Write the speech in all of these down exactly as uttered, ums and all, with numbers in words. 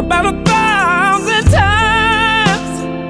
about a thousand times.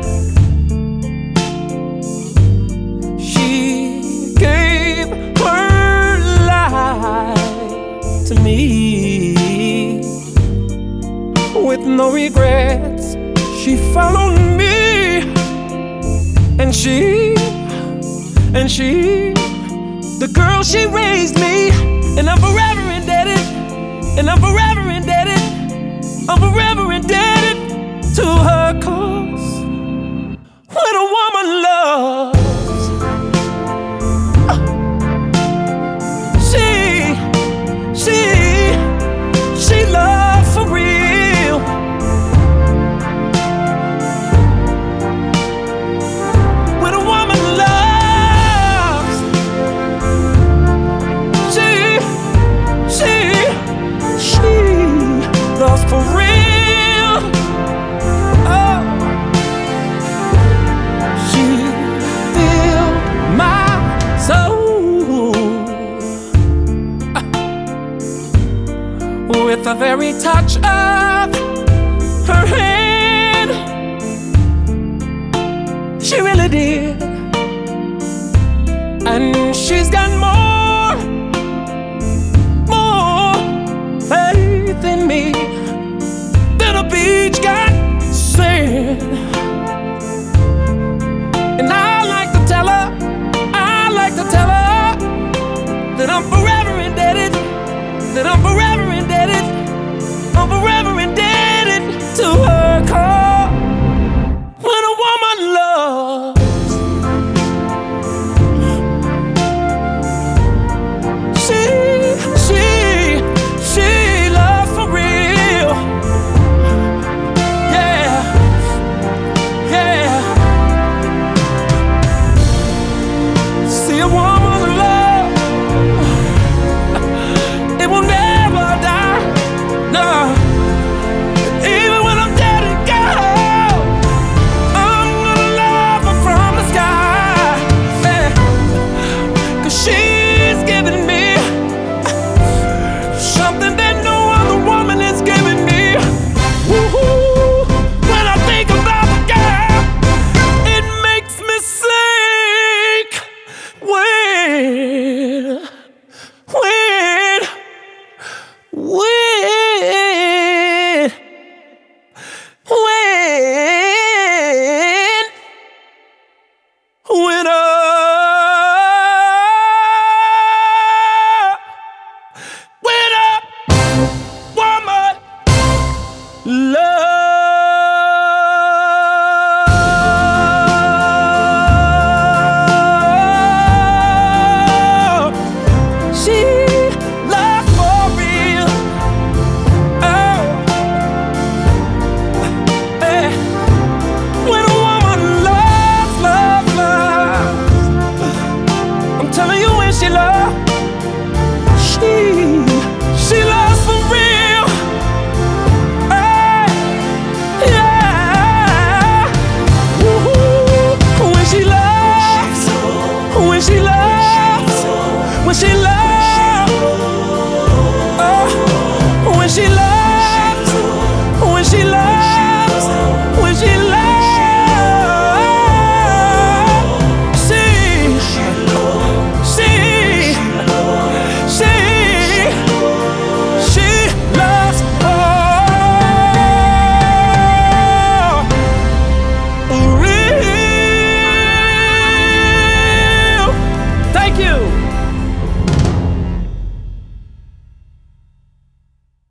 She gave her life to me with no regrets. She followed me, and she, and she, the girl, she raised me, and I'm forever indebted, and I'm forever indebted, I'm forever indebted to her, 'cause when a woman loves, she, she, she loves for real. When a woman loves, she, she, she loves for real. Oh, she filled my soul with the very touch of her hand. She really did. And she's got more, more faith in me than a beach got sand. And I like to tell her, I like to tell her that I'm forever indebted, that I'm forever indebted, I'm forever indebted to her, 'cause when a woman loves, she, she, she loves for real. Yeah, yeah. See, a woman's love, it will never die. No, even when I'm dead and gone, I'm gonna love her from the sky. Yeah. 'Cause she's giving me something that no other woman is giving me. Woo-hoo. When I think about the girl, it makes me sick. When, when, when, when, when a when a woman love, she loves for real. Oh, eh. When a woman loves, loves, loves, I'm telling you, when she loves, she, she loves for real. Hey, yeah. Woo-hoo. When she loves, when she loves, when she loves.